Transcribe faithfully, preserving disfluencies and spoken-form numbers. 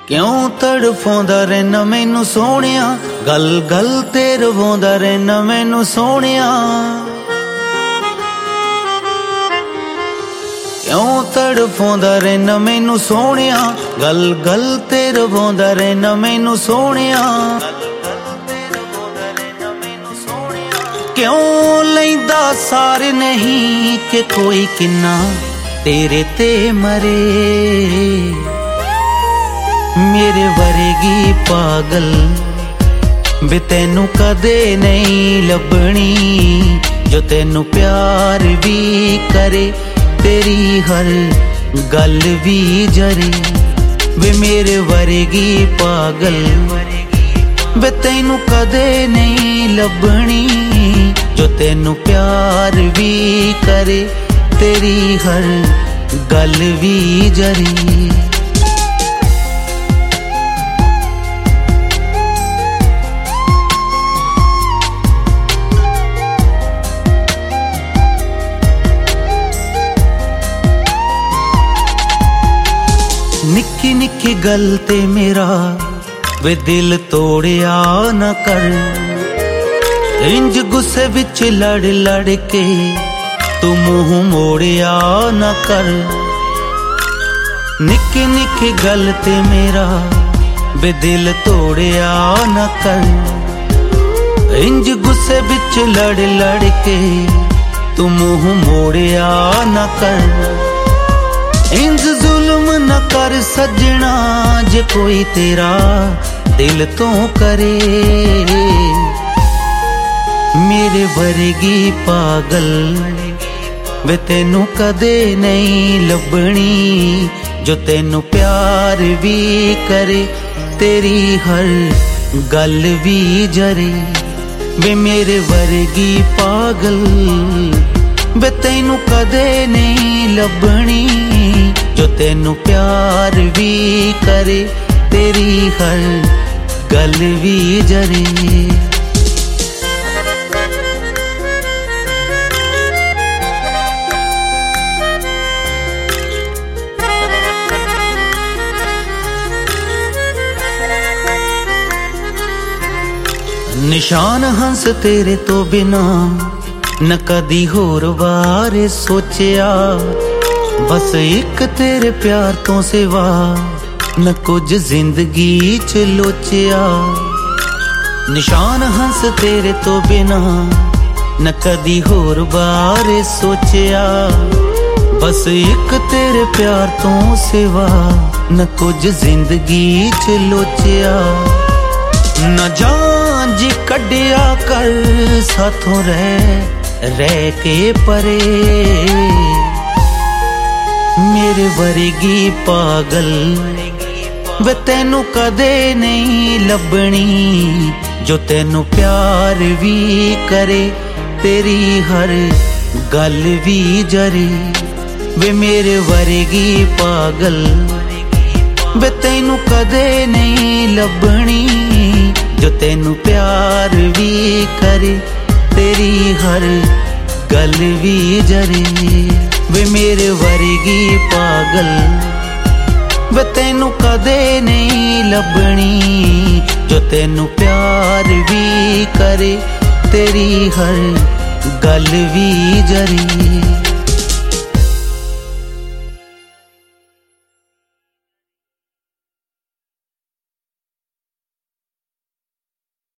क्यों तड़फाउंदा रहना मैनू सोहणिया, गल गल ते रवाउंदा रहना मैनू सोहणिया। क्यों तड़फाउंदा रहना मैनू सोहणिया, गल गल ते रवाउंदा रहना मैनू सोहणिया। क्यों लैंदा सार नहीं कि कोई किन्ना तेरे ते मरे। मेरे वरेगी पागल बे तैनू कदे नहीं लभनी, जो तैनू प्यार भी करे तेरी हर गल भी जरे। वे मेरे वरेगी पागल बे तैनू कदे नहीं लभनी, जो तैनू प्यार भी करे तेरी हर गल भी जरी। निक्की निक्की गल ते मेरा वे दिल तोड़िया न कर, इंज गुस्से विच लड़ लड़ के तू मुंह मोड़िया न कर। निक्की निक्की गल ते मेरा वे दिल तोड़िया न कर, इंज गुस्से विच लड़ लड़ के तू मुंह मोड़िया न कर। इंज जुल्म न कर सजना, जे कोई तेरा दिल तो करे। मेरे वरगी पागल वे तैनू कदे नहीं लभनी, जो तैनू प्यार भी करे तेरी हर गल भी जरे। वे मेरे वरगी पागल वे तैनू कदे नहीं लभनी, जो तैनू प्यार भी करे तेरी हर गल भी जरे। निशान हंस तेरे तो बिना न कदी होर बारे सोचिया, बस एक तेरे प्यार तो सिवा न कुछ जिंदगी च लोचिया। निशान हंस तेरे तो बिना न कदी होर बारे सोचिया, बस एक तेरे प्यार तो सिवा न कुछ जिंदगी च लोचिया। न जान जी कड्डिया कर साथों रह रह के परे। मेरे वरगी पागल वे तैनू कदे नहीं लभनी, जो तैनू प्यार भी करे तेरी हर गल भी जरे। वे मेरे वरगी पागल वे तैनू कदे नहीं लभनी, जो तैनू प्यार भी करे तेरी हर गल भी जरे। वे मेरे वरगी पागल वे तैनू कदे नहीं लभनी, जो तैनू प्यार भी करे तेरी हर गल भी जरी।